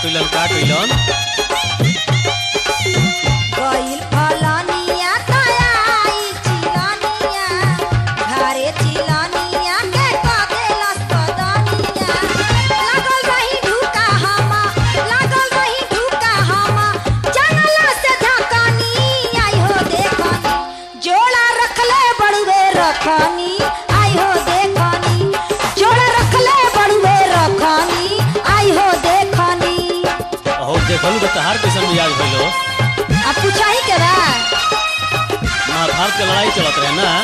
कइलन का कइलन गइल फलानिया तयाई चिलानिया घरे चिलानिया के कदेलस कदनिया लागल रही ढुका हमा जानला से झाकनी आई हो देखनी जोड़ा रखले बड़ुए रखनी आई हो देखनी जोड़ा रखले बड़ुए रखनी आई हो देखनी हो देखलू तो तहार कैसन मिजाज भइलो अब पूछाई के बा महाभारत के लड़ाई चलत रहे ना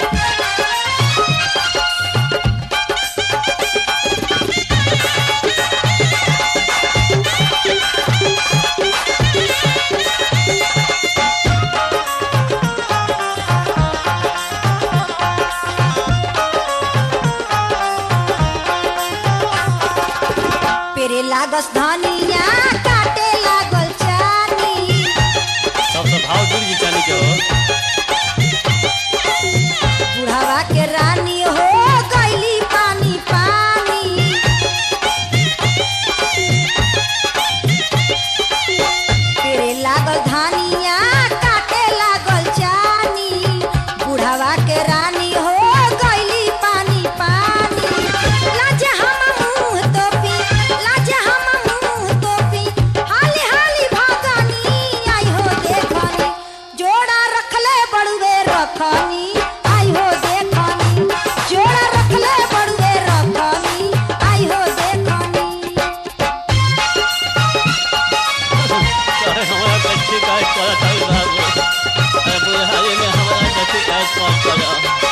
पेरे लागस धनिया काटे लागल चानी सबसे भाव जुड़ जी चानी के हो बुढ़ावा के रानी हो गईली पानी पानी पेरे लागल धनिया काटे लागल चानी बुढ़ावा के रानी हो गईली पानी पानी लाजे हम मुंह तोपी हाली हाली भागनी आई हो देखनी जोड़ा रखले बड़ुए रखनी आई हो देखनी जोड़ा रखले बड़ुए रखनी आई हो देखनी अरे हमारा कच्ची काज करत है बाबू अरे बुढ़ाई में हमारा कच्ची काज कौन करा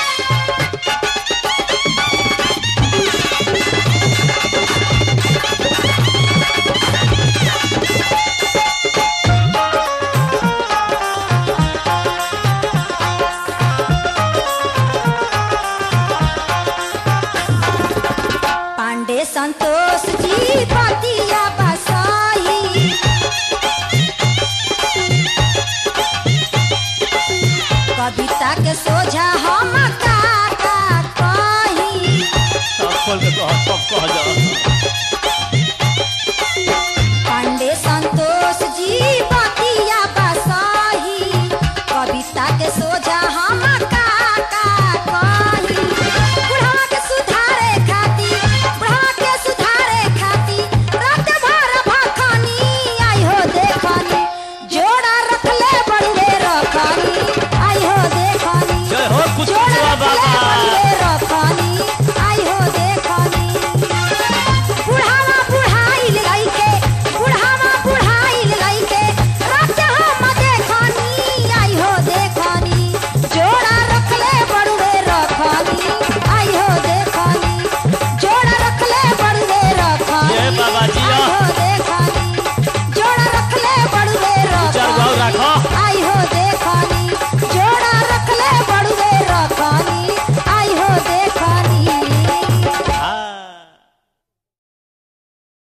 पांडे संतोष जी पतिया बसाई कविता के